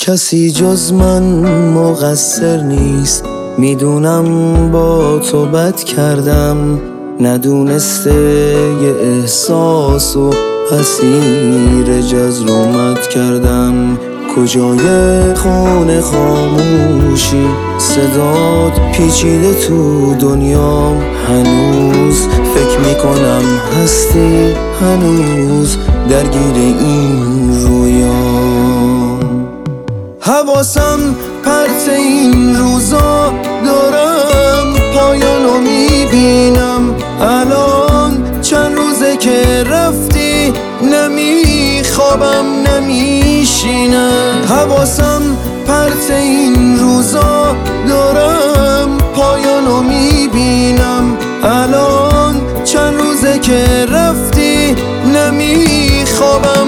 کسی جز من مقصر نیست، میدونم با تو بد کردم، ندونسته یه احساس و اسیر جزرومت کردم. کجای خونه خاموشی، صدات پیچیده تو دنیام، هنوز فکر میکنم هستی، هنوز درگیر این رویام. حواسم پرت این روزا دارم، پایانو میبینم. الان چند روزه که رفتی، نمیخوابم نمیشینم. حواسم پرت این روزا دارم، پایانو میبینم. الان چند روزه که رفتی، نمیخوابم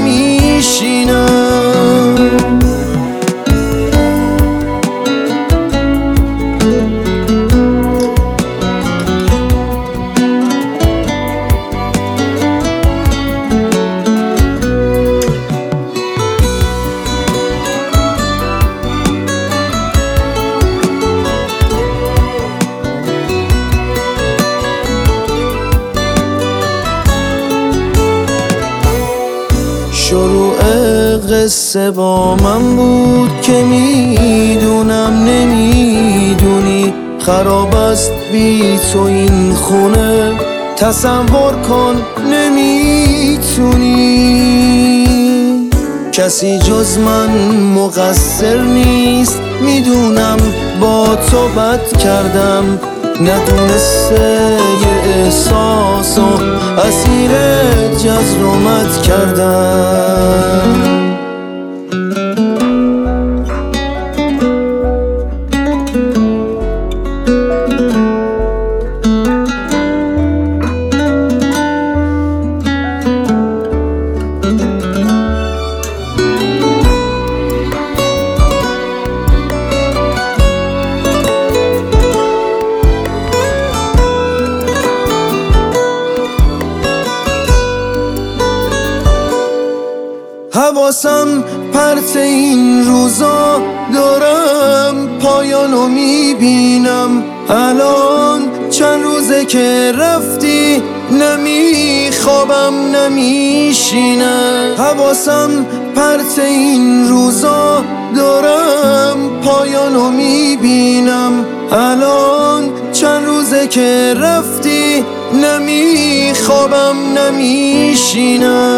نمیشینم. شروع قصه با من بود که میدونم نمیدونی، خراب است بی تو این خونه، تصور کن نمیتونی. کسی جز من مقصر نیست، میدونم با تو بد کردم، ندونسته یه احساس و اسیر جزرومت کردم. حواسم پرت این روزا دارم، پایانو میبینم. الان چند روزه که رفتی، نمیخوابم نمیشینم. حواسم پرت این روزا دارم، پایانو میبینم. الان چند روزه که رفتی، نمیخوابم نمیشینم.